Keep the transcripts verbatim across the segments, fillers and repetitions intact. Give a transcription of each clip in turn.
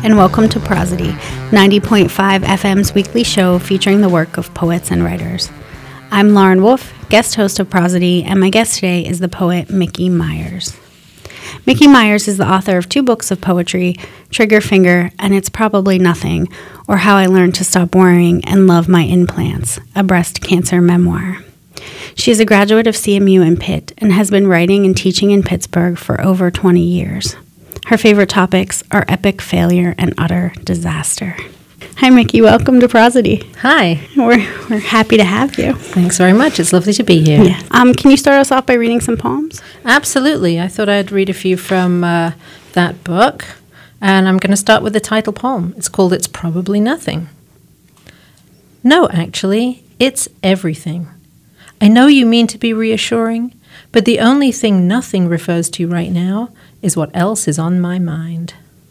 and welcome to Prosody, ninety point five F M's weekly show featuring the work of poets and writers. I'm Lauren Wolf, guest host of Prosody, and my guest today is the poet Mickey Myers. Mickey Myers is the author of two books of poetry, Trigger Finger and It's Probably Nothing, or How I Learned to Stop Worrying and Love My Implants, a breast cancer memoir. She is a graduate of C M U and Pitt and has been writing and teaching in Pittsburgh for over twenty years. Her favorite topics are epic failure and utter disaster. Hi, Mickey. Welcome to Prosody. Hi. We're, we're happy to have you. Thanks very much. It's lovely to be here. Yeah. Um, can you start us off by reading some poems? Absolutely. I thought I'd read a few from uh, that book, and I'm going to start with the title poem. It's called It's Probably Nothing. No, actually, it's everything. I know you mean to be reassuring, but the only thing nothing refers to right now is what else is on my mind.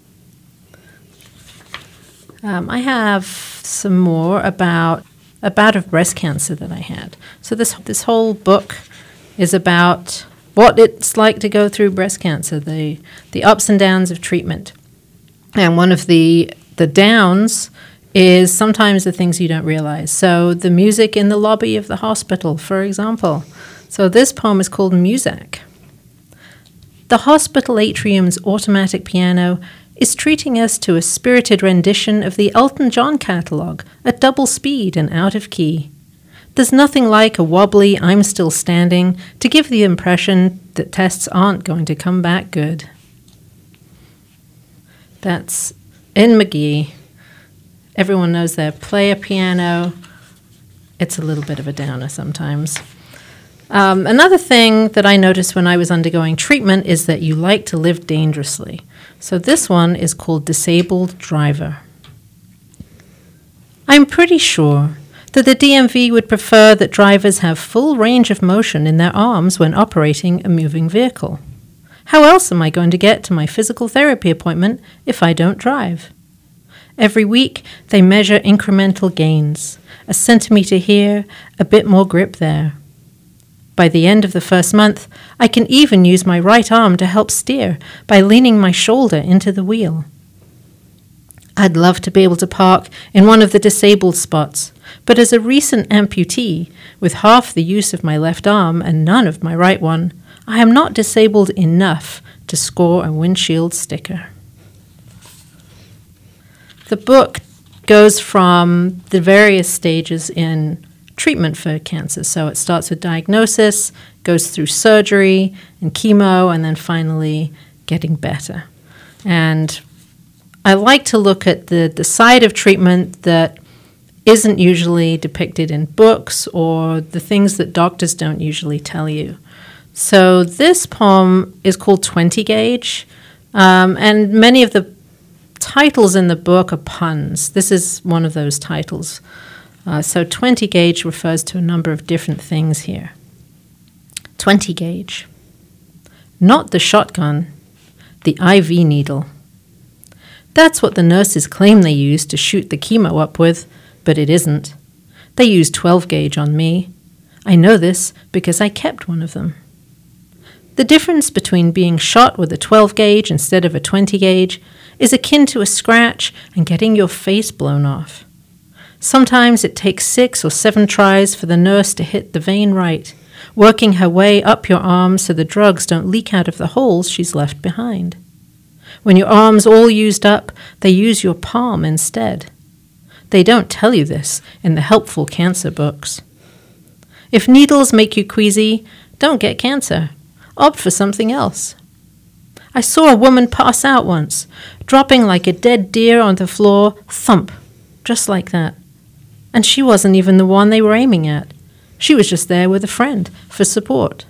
Um, I have some more about a bout of breast cancer that I had. So this this whole book is about what it's like to go through breast cancer, the the ups and downs of treatment. And one of the the downs is sometimes the things you don't realize. So the music in the lobby of the hospital, for example. So this poem is called Muzak. The hospital atrium's automatic piano is treating us to a spirited rendition of the Elton John catalog at double speed and out of key. There's nothing like a wobbly I'm still standing to give the impression that tests aren't going to come back good. That's in McGee. Everyone knows their play a piano. It's a little bit of a downer sometimes. Um, another thing that I noticed when I was undergoing treatment is that you like to live dangerously. So this one is called Disabled Driver. I'm pretty sure that the D M V would prefer that drivers have full range of motion in their arms when operating a moving vehicle. How else am I going to get to my physical therapy appointment if I don't drive? Every week, they measure incremental gains, a centimeter here, a bit more grip there. By the end of the first month, I can even use my right arm to help steer by leaning my shoulder into the wheel. I'd love to be able to park in one of the disabled spots, but as a recent amputee, with half the use of my left arm and none of my right one, I am not disabled enough to score a windshield sticker. The book goes from the various stages in treatment for cancer. So it starts with diagnosis, goes through surgery and chemo, and then finally getting better. And I like to look at the, the side of treatment that isn't usually depicted in books or the things that doctors don't usually tell you. So this poem is called twenty gauge, um, and many of the titles in the book are puns. This is one of those titles. Uh, so twenty gauge refers to a number of different things here. twenty gauge. Not the shotgun, the I V needle. That's what the nurses claim they use to shoot the chemo up with, but it isn't. They use twelve gauge on me. I know this because I kept one of them. The difference between being shot with a twelve gauge instead of a twenty gauge is akin to a scratch and getting your face blown off. Sometimes it takes six or seven tries for the nurse to hit the vein right, working her way up your arm so the drugs don't leak out of the holes she's left behind. When your arm's all used up, they use your palm instead. They don't tell you this in the helpful cancer books. If needles make you queasy, don't get cancer. Opt for something else. I saw a woman pass out once, dropping like a dead deer on the floor, thump, just like that. And she wasn't even the one they were aiming at. She was just there with a friend for support.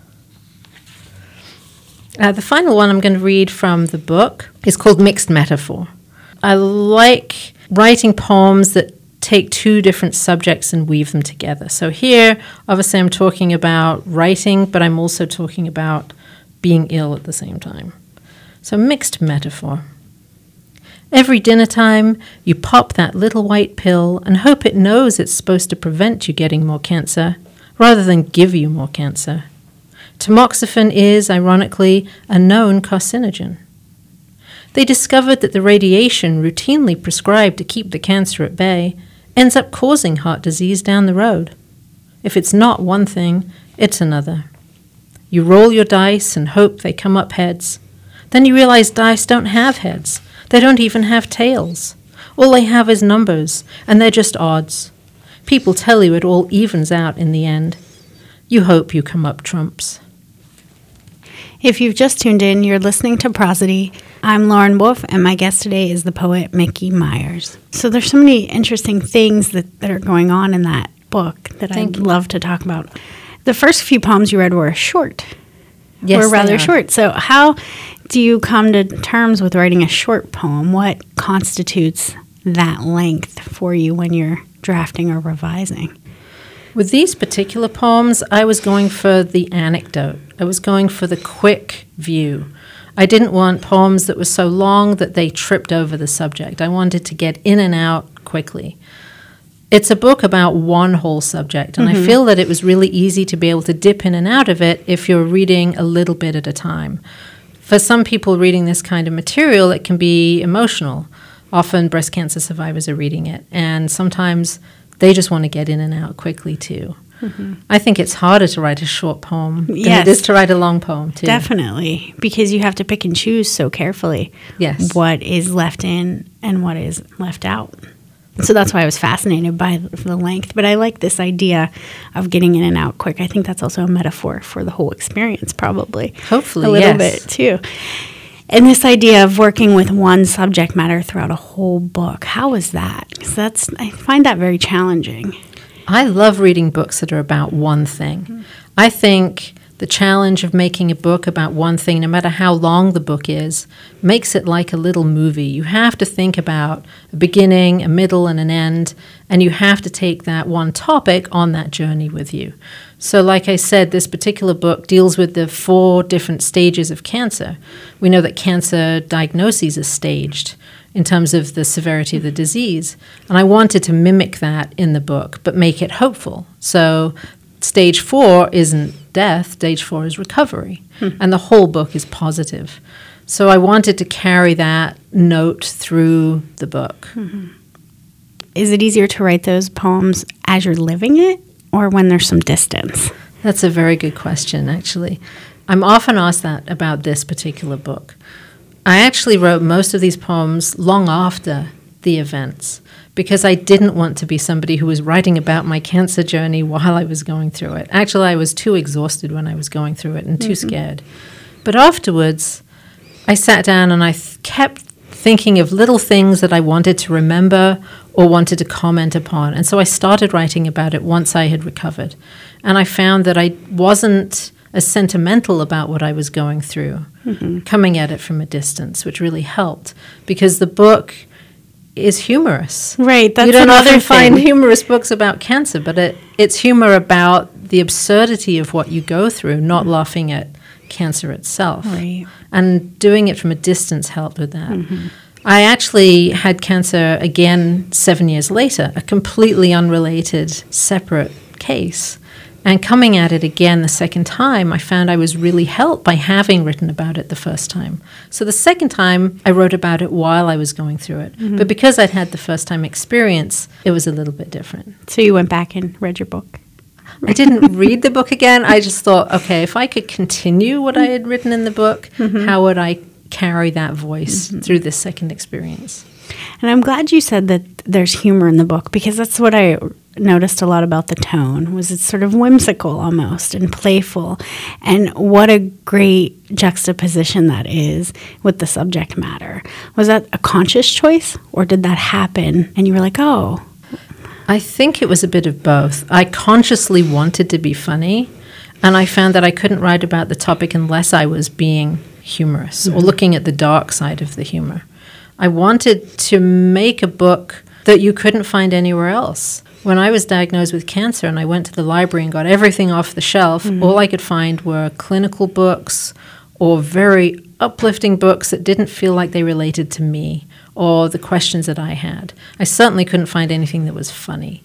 Uh, the final one I'm going to read from the book is called Mixed Metaphor. I like writing poems that take two different subjects and weave them together. So here, obviously, I'm talking about writing, but I'm also talking about being ill at the same time. So mixed metaphor. Every dinner time, you pop that little white pill and hope it knows it's supposed to prevent you getting more cancer, rather than give you more cancer. Tamoxifen is, ironically, a known carcinogen. they discovered that the radiation routinely prescribed to keep the cancer at bay ends up causing heart disease down the road. If it's not one thing, it's another. You roll your dice and hope they come up heads. Then you realize dice don't have heads. They don't even have tails. All they have is numbers, and they're just odds. People tell you it all evens out in the end. You hope you come up trumps. If you've just tuned in, you're listening to Prosody. I'm Lauren Wolf, and my guest today is the poet Mickey Myers. So there's so many interesting things that, that are going on in that book that Thank I'd you. love to talk about. The first few poems you read were short. Yes, were rather short. So how do you come to terms with writing a short poem? What constitutes that length for you when you're drafting or revising? With these particular poems, I was going for the anecdote. I was going for the quick view. I didn't want poems that were so long that they tripped over the subject. I wanted to get in and out quickly. It's a book about one whole subject, and mm-hmm. I feel that it was really easy to be able to dip in and out of it if you're reading a little bit at a time. For some people reading this kind of material, it can be emotional. Often breast cancer survivors are reading it, and sometimes they just want to get in and out quickly, too. Mm-hmm. I think it's harder to write a short poem than yes, it is to write a long poem, too. Definitely, because you have to pick and choose so carefully yes. what is left in and what is left out. So that's why I was fascinated by the length. But I like this idea of getting in and out quick. I think that's also a metaphor for the whole experience, probably. Hopefully, a little yes. bit, too. And this idea of working with one subject matter throughout a whole book, how is that? Because that's, I find that very challenging. I love reading books that are about one thing. Mm-hmm. I think the challenge of making a book about one thing, no matter how long the book is, makes it like a little movie. You have to think about a beginning, a middle, and an end, and you have to take that one topic on that journey with you. So like I said, this particular book deals with the four different stages of cancer. We know that cancer diagnoses are staged in terms of the severity of the disease. And I wanted to mimic that in the book, but make it hopeful. So stage four isn't death, stage four is recovery. Hmm. And the whole book is positive. So I wanted to carry that note through the book. Mm-hmm. Is it easier to write those poems as you're living it or when there's some distance? That's a very good question, actually. I'm often asked that about this particular book. I actually wrote most of these poems long after the events because I didn't want to be somebody who was writing about my cancer journey while I was going through it. Actually, I was too exhausted when I was going through it and too mm-hmm. scared. But afterwards, I sat down and I th- kept thinking of little things that I wanted to remember or wanted to comment upon. And so I started writing about it once I had recovered. And I found that I wasn't as sentimental about what I was going through, mm-hmm. coming at it from a distance, which really helped because the book is humorous. Right, that's you don't another often thing. find humorous books about cancer, but it, it's humor about the absurdity of what you go through, not mm-hmm. laughing at cancer itself. Right. And doing it from a distance helped with that. Mm-hmm. I actually had cancer again seven years later, a completely unrelated, separate case. And coming at it again the second time, I found I was really helped by having written about it the first time. So the second time, I wrote about it while I was going through it. Mm-hmm. But because I'd had the first time experience, it was a little bit different. So you went back and read your book? I didn't read the book again. I just thought, okay, if I could continue what I had written in the book, mm-hmm. how would I carry that voice mm-hmm. through this second experience? And I'm glad you said that there's humor in the book because that's what I noticed a lot about the tone, was it's sort of whimsical almost and playful. And what a great juxtaposition that is with the subject matter. Was that a conscious choice or did that happen and you were like, oh? I think it was a bit of both. I consciously wanted to be funny, and I found that I couldn't write about the topic unless I was being humorous mm-hmm. or looking at the dark side of the humor. I wanted to make a book that you couldn't find anywhere else. When I was diagnosed with cancer and I went to the library and got everything off the shelf, mm-hmm. all I could find were clinical books or very uplifting books that didn't feel like they related to me or the questions that I had. I certainly couldn't find anything that was funny.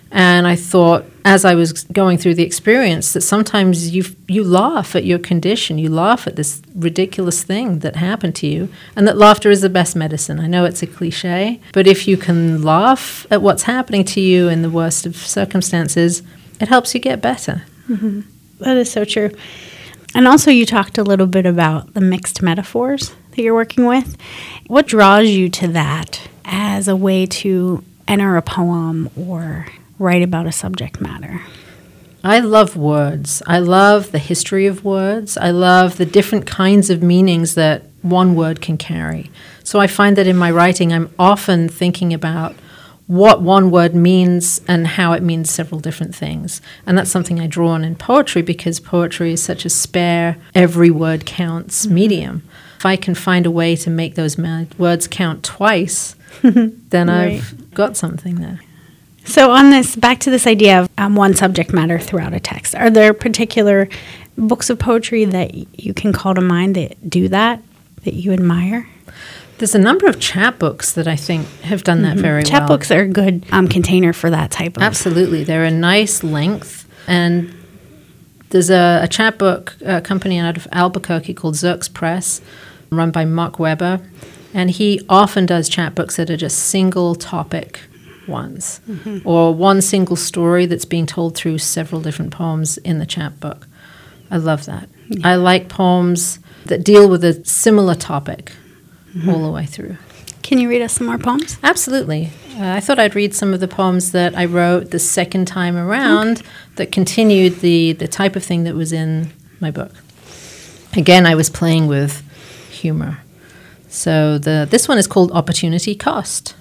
And I thought, as I was going through the experience, that sometimes you you laugh at your condition, you laugh at this ridiculous thing that happened to you, and that laughter is the best medicine. I know it's a cliche, but if you can laugh at what's happening to you in the worst of circumstances, it helps you get better. Mm-hmm. That is so true. And also you talked a little bit about the mixed metaphors that you're working with. What draws you to that as a way to enter a poem or write about a subject matter? I love words. I love the history of words. I love the different kinds of meanings that one word can carry. So I find that in my writing, I'm often thinking about what one word means and how it means several different things. And that's something I draw on in poetry, because poetry is such a spare, every word counts mm-hmm. medium. If I can find a way to make those ma- words count twice, then right. I've got something there. So on this, back to this idea of um, one subject matter throughout a text, are there particular books of poetry that y- you can call to mind that do that, that you admire? There's a number of chapbooks that I think have done that mm-hmm. very well. Chapbooks are a good um, container for that type of... Absolutely. They're a nice length. And there's a, a chapbook uh, company out of Albuquerque called Xerx Press, run by Mark Weber. And he often does chapbooks that are just single topic ones, mm-hmm. or one single story that's being told through several different poems in the chapbook. I love that. Yeah. I like poems that deal with a similar topic mm-hmm. all the way through. Can you read us some more poems? Absolutely. Uh, I thought I'd read some of the poems that I wrote the second time around okay. that continued the, the type of thing that was in my book. Again, I was playing with humor. So the this one is called Opportunity Cost.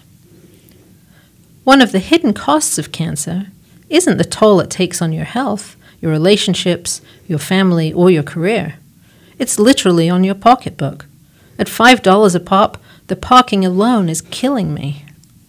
One of the hidden costs of cancer isn't the toll it takes on your health, your relationships, your family, or your career. It's literally on your pocketbook. At five dollars a pop, the parking alone is killing me.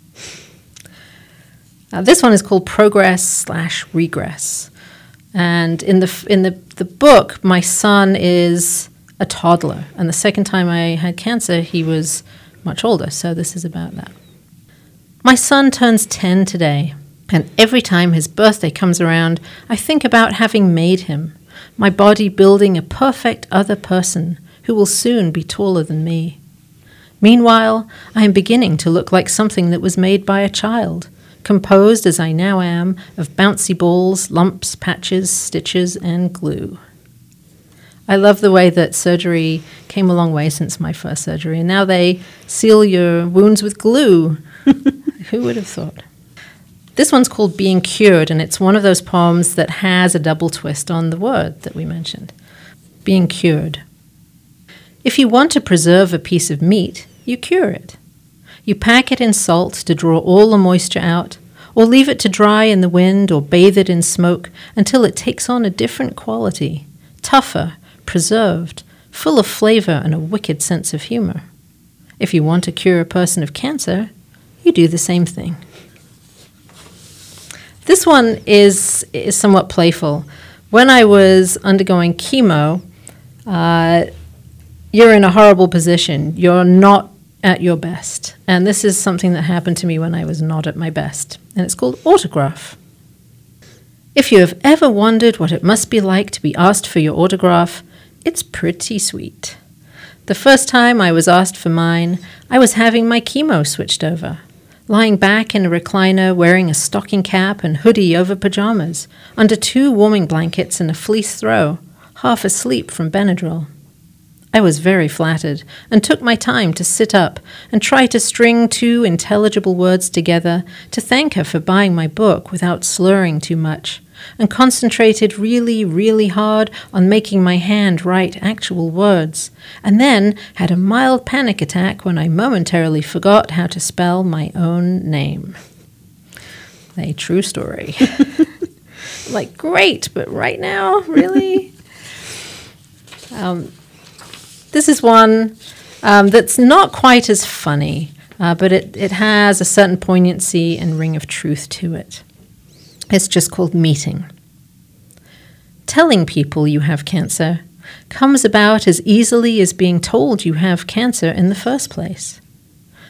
Uh, this one is called Progress slash Regress. And in the in the, the book, my son is a toddler. And the second time I had cancer, he was much older. So this is about that. My son turns ten today, and every time his birthday comes around, I think about having made him, my body building a perfect other person who will soon be taller than me. Meanwhile, I am beginning to look like something that was made by a child, composed as I now am of bouncy balls, lumps, patches, stitches, and glue. I love the way that surgery came a long way since my first surgery, and now they seal your wounds with glue. Who would have thought? This one's called Being Cured, and it's one of those poems that has a double twist on the word that we mentioned. Being cured. If you want to preserve a piece of meat, you cure it. You pack it in salt to draw all the moisture out, or leave it to dry in the wind or bathe it in smoke until it takes on a different quality, tougher, preserved, full of flavor and a wicked sense of humor. If you want to cure a person of cancer, you do the same thing. This one is is somewhat playful. When I was undergoing chemo, uh, you're in a horrible position. You're not at your best. And this is something that happened to me when I was not at my best. And it's called autograph. If you have ever wondered what it must be like to be asked for your autograph, it's pretty sweet. The first time I was asked for mine, I was having my chemo switched over, lying back in a recliner wearing a stocking cap and hoodie over pajamas, under two warming blankets and a fleece throw, half asleep from Benadryl. I was very flattered and took my time to sit up and try to string two intelligible words together to thank her for buying my book without slurring too much, and concentrated really, really hard on making my hand write actual words, and then had a mild panic attack when I momentarily forgot how to spell my own name. A true story. Like, great, but right now, really? um, this is one um, that's not quite as funny, uh, but it, it has a certain poignancy and ring of truth to it. It's just called Meeting. Telling people you have cancer comes about as easily as being told you have cancer in the first place.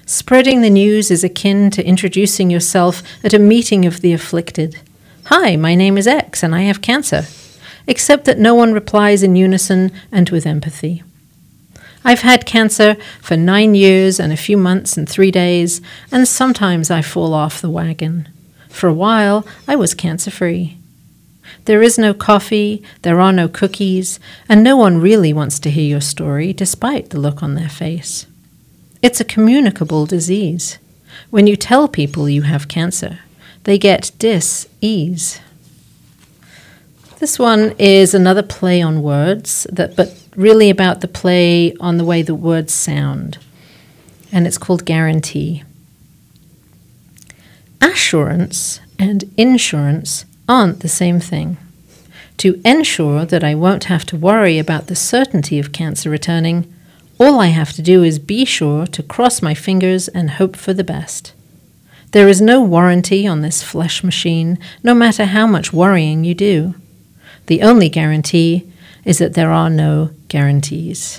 Spreading the news is akin to introducing yourself at a meeting of the afflicted. Hi, my name is X and I have cancer. Except that no one replies in unison and with empathy. I've had cancer for nine years and a few months and three days, and sometimes I fall off the wagon. For a while, I was cancer-free. There is no coffee, there are no cookies, and no one really wants to hear your story, despite the look on their face. It's a communicable disease. When you tell people you have cancer, they get dis-ease. This one is another play on words, that, but really about the play on the way the words sound. And it's called Guarantee. Assurance and insurance aren't the same thing. To ensure that I won't have to worry about the certainty of cancer returning, all I have to do is be sure to cross my fingers and hope for the best. There is no warranty on this flesh machine, no matter how much worrying you do. The only guarantee is that there are no guarantees.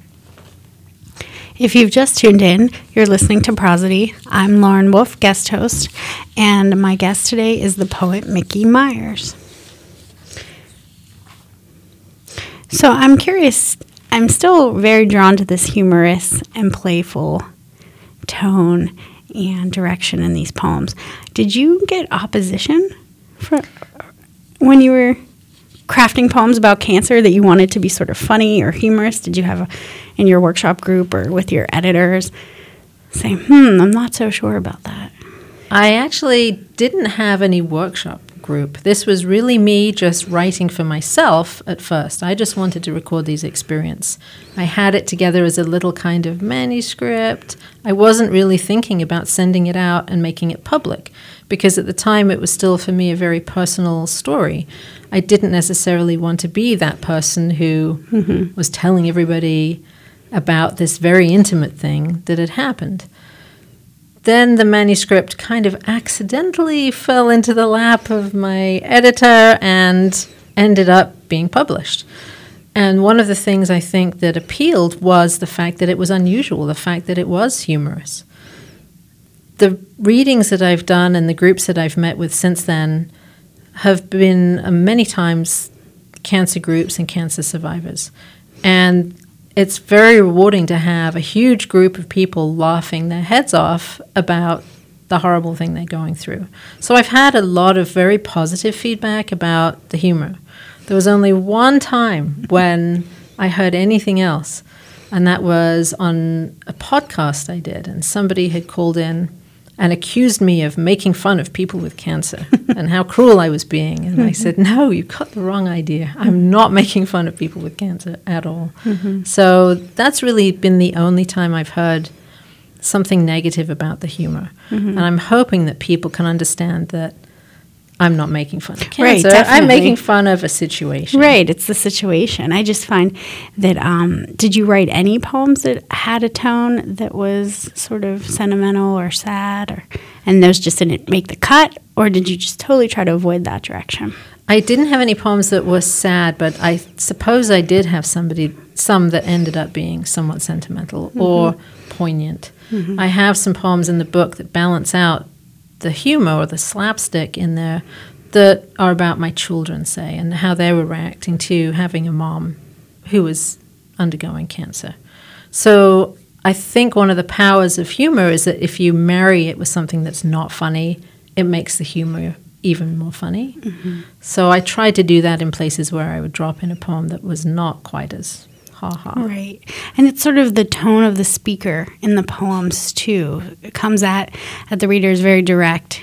If you've just tuned in, you're listening to Prosody. I'm Lauren Wolf, guest host, and my guest today is the poet Mickey Myers. So I'm curious, I'm still very drawn to this humorous and playful tone and direction in these poems. Did you get opposition for when you were crafting poems about cancer, that you wanted to be sort of funny or humorous? Did you have a, in your workshop group or with your editors saying, hmm, I'm not so sure about that? I actually didn't have any workshop group. This was really me just writing for myself at first. I just wanted to record these experiences. I had it together as a little kind of manuscript. I wasn't really thinking about sending it out and making it public, because at the time it was still for me a very personal story. I didn't necessarily want to be that person who mm-hmm. was telling everybody about this very intimate thing that had happened. Then the manuscript kind of accidentally fell into the lap of my editor and ended up being published. And one of the things I think that appealed was the fact that it was unusual, the fact that it was humorous. The readings that I've done and the groups that I've met with since then have been uh, many times cancer groups and cancer survivors. And it's very rewarding to have a huge group of people laughing their heads off about the horrible thing they're going through. So I've had a lot of very positive feedback about the humor. There was only one time when I heard anything else, and that was on a podcast I did, and somebody had called in and accused me of making fun of people with cancer and how cruel I was being. And I said, no, you've got the wrong idea. I'm not making fun of people with cancer at all. Mm-hmm. So that's really been the only time I've heard something negative about the humor. Mm-hmm. And I'm hoping that people can understand that I'm not making fun of cancer. Right, I'm making fun of a situation. Right, it's the situation. I just find that, um, did you write any poems that had a tone that was sort of sentimental or sad, or and those just didn't make the cut, or did you just totally try to avoid that direction? I didn't have any poems that were sad, but I suppose I did have somebody, some that ended up being somewhat sentimental mm-hmm. or poignant. Mm-hmm. I have some poems in the book that balance out the humor or the slapstick in there that are about my children, say, and how they were reacting to having a mom who was undergoing cancer. So I think one of the powers of humor is that if you marry it with something that's not funny, it makes the humor even more funny. Mm-hmm. So I tried to do that in places where I would drop in a poem that was not quite as ha-ha. Right. And it's sort of the tone of the speaker in the poems, too. It comes at, at the readers very direct,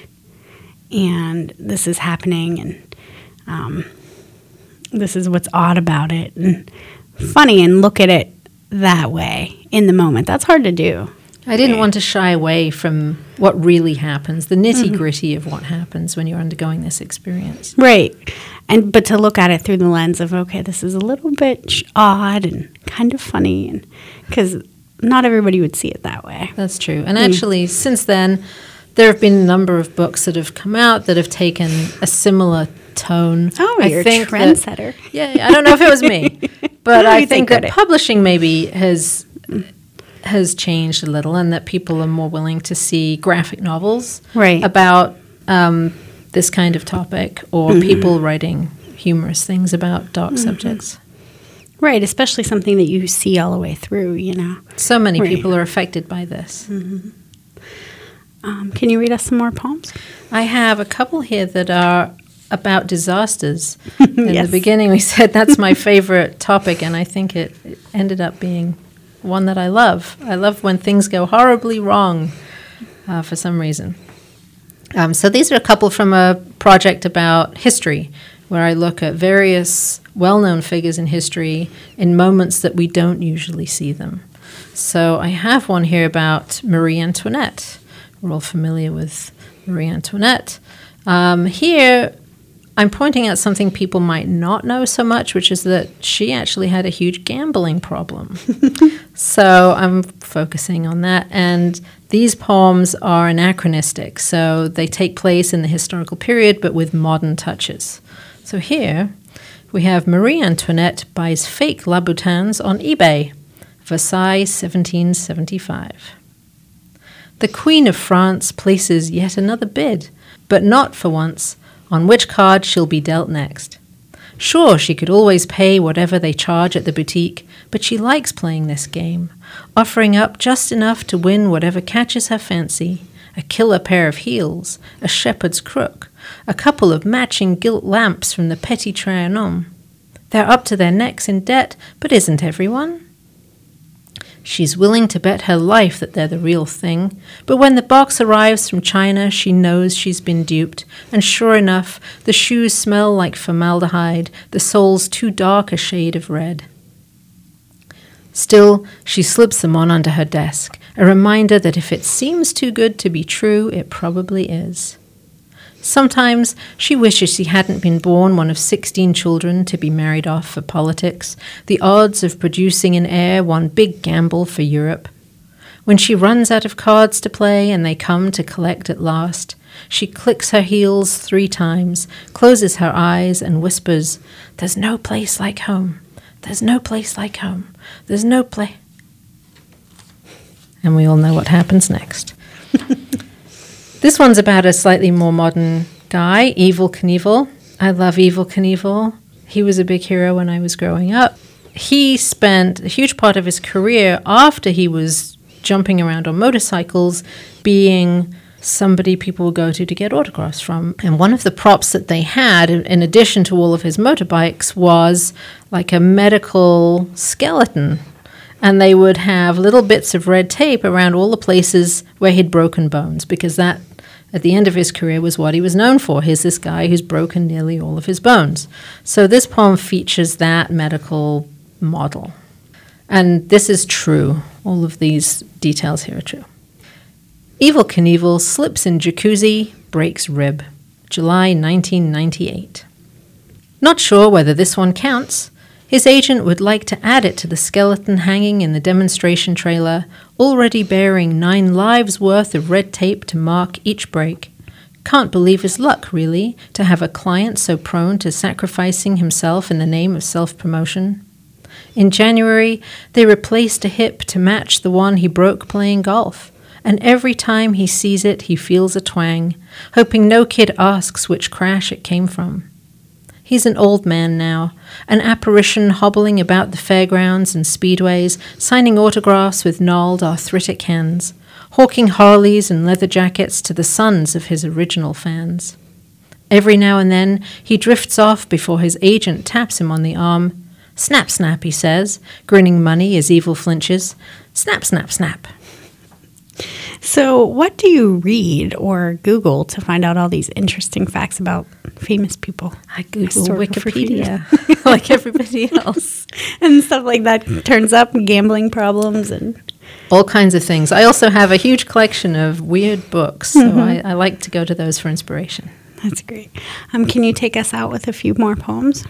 and this is happening, and um, this is what's odd about it, and funny, and look at it that way in the moment. That's hard to do. I didn't want to shy away from what really happens, the nitty-gritty mm-hmm. of what happens when you're undergoing this experience. Right. And but to look at it through the lens of, okay, this is a little bit sh- odd and kind of funny, and because not everybody would see it that way. That's true. And mm. actually, since then, there have been a number of books that have come out that have taken a similar tone. Oh, I you're think a trendsetter. That, yeah, I don't know if it was me, but I think that publishing maybe has has changed a little, and that people are more willing to see graphic novels right. about um, this kind of topic, or mm-hmm. people writing humorous things about dark mm-hmm. subjects. Right, especially something that you see all the way through, you know. So many right. people are affected by this. Mm-hmm. Um, can you read us some more poems? I have a couple here that are about disasters. In yes. the beginning we said that's my favorite topic, and I think it, it ended up being one that I love. I love when things go horribly wrong uh, for some reason. Um, so these are a couple from a project about history, where I look at various well-known figures in history in moments that we don't usually see them. So I have one here about Marie Antoinette. We're all familiar with Marie Antoinette. Um, here, I'm pointing out something people might not know so much, which is that she actually had a huge gambling problem. So I'm focusing on that. And these poems are anachronistic, so they take place in the historical period, but with modern touches. So here we have Marie Antoinette buys fake Louboutins on eBay, Versailles, seventeen seventy-five. The Queen of France places yet another bid, but not for once, on which card she'll be dealt next. Sure, she could always pay whatever they charge at the boutique, but she likes playing this game, offering up just enough to win whatever catches her fancy. A killer pair of heels, a shepherd's crook, a couple of matching gilt lamps from the Petit Trianon. They're up to their necks in debt, but isn't everyone? She's willing to bet her life that they're the real thing, but when the box arrives from China, she knows she's been duped, and sure enough, the shoes smell like formaldehyde, the soles too dark a shade of red. Still, she slips them on under her desk, a reminder that if it seems too good to be true, it probably is. Sometimes she wishes she hadn't been born one of sixteen children to be married off for politics, the odds of producing an heir one big gamble for Europe. When she runs out of cards to play and they come to collect at last, she clicks her heels three times, closes her eyes and whispers, "There's no place like home. There's no place like home. There's no place." And we all know what happens next. This one's about a slightly more modern guy, Evel Knievel. I love Evel Knievel. He was a big hero when I was growing up. He spent a huge part of his career after he was jumping around on motorcycles being somebody people would go to to get autographs from. And one of the props that they had, in addition to all of his motorbikes, was like a medical skeleton. And they would have little bits of red tape around all the places where he'd broken bones, because that, at the end of his career, was what he was known for. Here's this guy who's broken nearly all of his bones. So this poem features that medical model. And this is true. All of these details here are true. Evel Knievel slips in jacuzzi, breaks rib. July nineteen ninety-eight. Not sure whether this one counts. His agent would like to add it to the skeleton hanging in the demonstration trailer, already bearing nine lives' worth of red tape to mark each break. Can't believe his luck, really, to have a client so prone to sacrificing himself in the name of self-promotion. In January, they replaced a hip to match the one he broke playing golf, and every time he sees it, he feels a twang, hoping no kid asks which crash it came from. He's an old man now, an apparition hobbling about the fairgrounds and speedways, signing autographs with gnarled arthritic hands, hawking Harleys and leather jackets to the sons of his original fans. Every now and then, he drifts off before his agent taps him on the arm. "Snap, snap," he says, grinning money as Evel flinches. "Snap, snap, snap." So what do you read or Google to find out all these interesting facts about famous people? I Google Wikipedia, like everybody else. And stuff like that turns up, gambling problems and all kinds of things. I also have a huge collection of weird books, so mm-hmm. I, I like to go to those for inspiration. That's great. Um, can you take us out with a few more poems?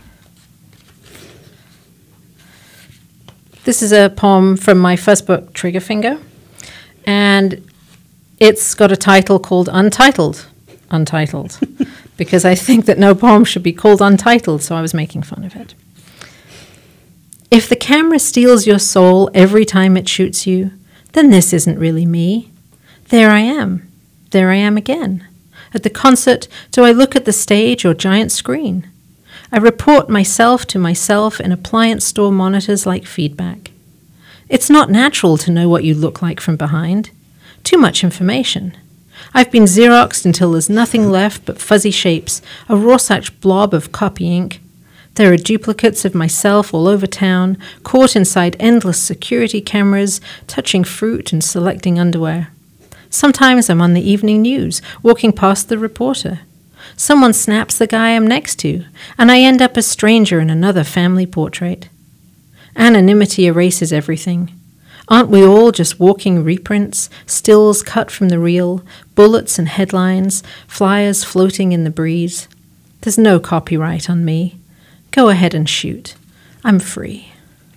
This is a poem from my first book, Triggerfinger, and it's got a title called Untitled, Untitled, because I think that no poem should be called Untitled, so I was making fun of it. If the camera steals your soul every time it shoots you, then this isn't really me. There I am. There I am again. At the concert, do I look at the stage or giant screen? I report myself to myself in appliance store monitors like feedback. It's not natural to know what you look like from behind. Too much information. I've been Xeroxed until there's nothing left but fuzzy shapes, a Rorschach blob of copy ink. There are duplicates of myself all over town, caught inside endless security cameras, touching fruit and selecting underwear. Sometimes I'm on the evening news, walking past the reporter. Someone snaps the guy I'm next to, and I end up a stranger in another family portrait. Anonymity erases everything. Aren't we all just walking reprints, stills cut from the reel, bullets and headlines, flyers floating in the breeze? There's no copyright on me. Go ahead and shoot. I'm free.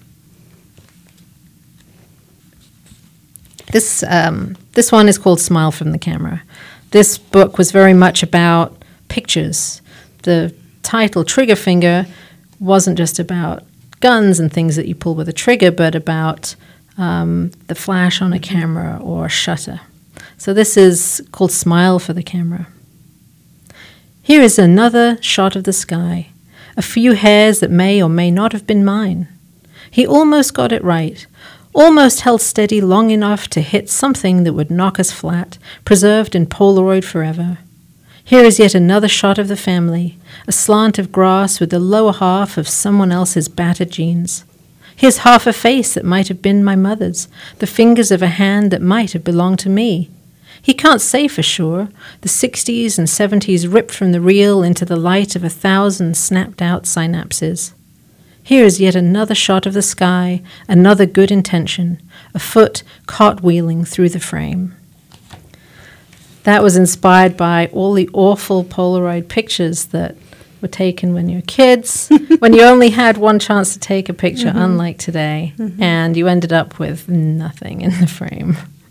This um, this one is called Smile from the Camera. This book was very much about pictures. The title, Trigger Finger, wasn't just about guns and things that you pull with a trigger, but about um, the flash on a camera or a shutter. So this is called Smile for the Camera. Here is another shot of the sky, a few hairs that may or may not have been mine. He almost got it right, almost held steady long enough to hit something that would knock us flat, preserved in Polaroid forever. Here is yet another shot of the family, a slant of grass with the lower half of someone else's battered jeans. Here's half a face that might have been my mother's, the fingers of a hand that might have belonged to me. He can't say for sure. The sixties and seventies ripped from the reel into the light of a thousand snapped-out synapses. Here is yet another shot of the sky, another good intention, a foot cartwheeling through the frame. That was inspired by all the awful Polaroid pictures that were taken when you were kids, when you only had one chance to take a picture, mm-hmm. unlike today, mm-hmm. and you ended up with nothing in the frame.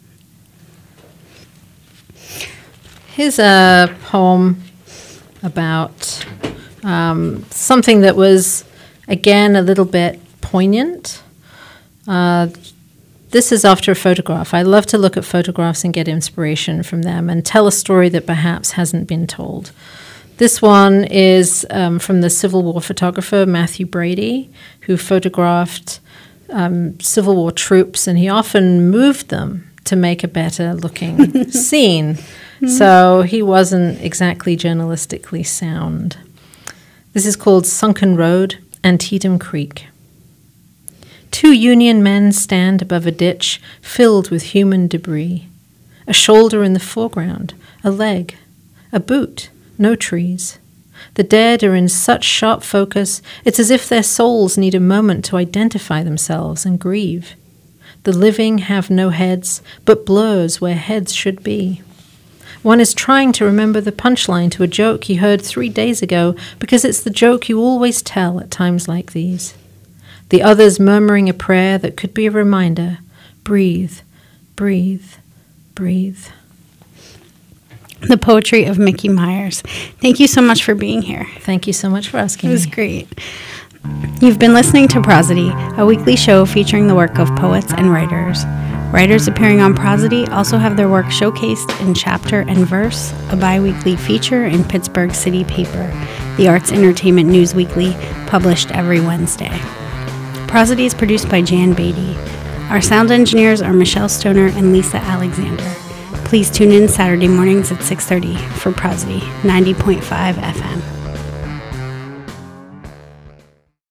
Here's a poem about um, something that was, again, a little bit poignant. Uh, This is after a photograph. I love to look at photographs and get inspiration from them and tell a story that perhaps hasn't been told. This one is um, from the Civil War photographer Matthew Brady, who photographed um, Civil War troops, and he often moved them to make a better-looking scene. Mm-hmm. So he wasn't exactly journalistically sound. This is called Sunken Road, Antietam Creek. Two Union men stand above a ditch filled with human debris. A shoulder in the foreground, a leg, a boot, no trees. The dead are in such sharp focus, it's as if their souls need a moment to identify themselves and grieve. The living have no heads, but blurs where heads should be. One is trying to remember the punchline to a joke he heard three days ago because it's the joke you always tell at times like these. The other's murmuring a prayer that could be a reminder. Breathe, breathe, breathe. The poetry of Mickey Myers. Thank you so much for being here. Thank you so much for asking me. It was me. great. You've been listening to Prosody, a weekly show featuring the work of poets and writers. Writers appearing on Prosody also have their work showcased in Chapter and Verse, a bi-weekly feature in Pittsburgh City Paper, the Arts Entertainment News Weekly, published every Wednesday. Prosody is produced by Jan Beatty. Our sound engineers are Michelle Stoner and Lisa Alexander. Please tune in Saturday mornings at six thirty for Prosody, ninety point five F M.